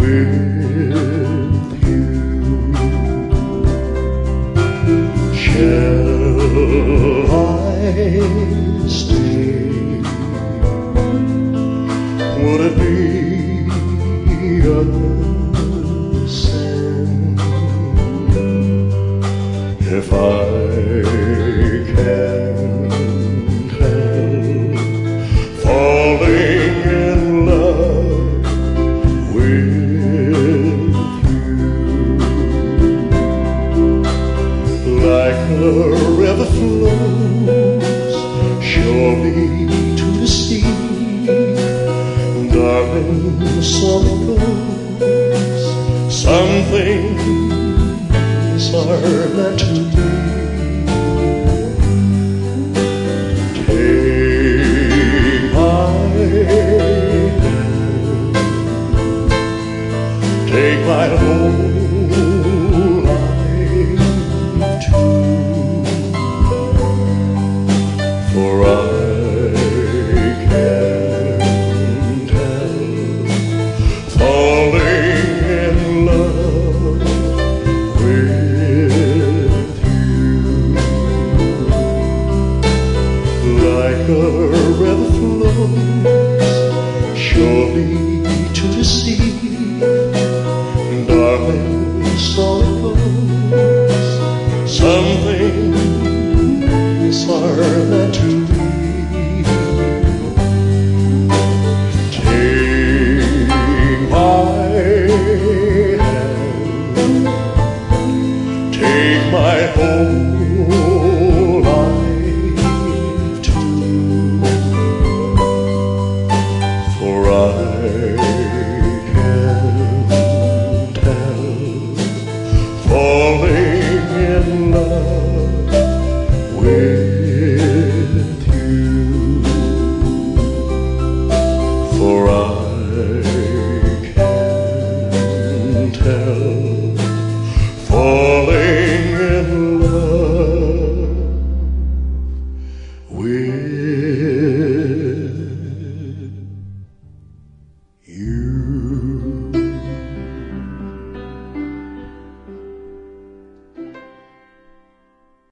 with you. Shall I stay? Would it be a sin if I can't help falling in love with you? Like a river flows surely to the sea, darling, so it goes. Some things are meant to be. Take my hand, take my whole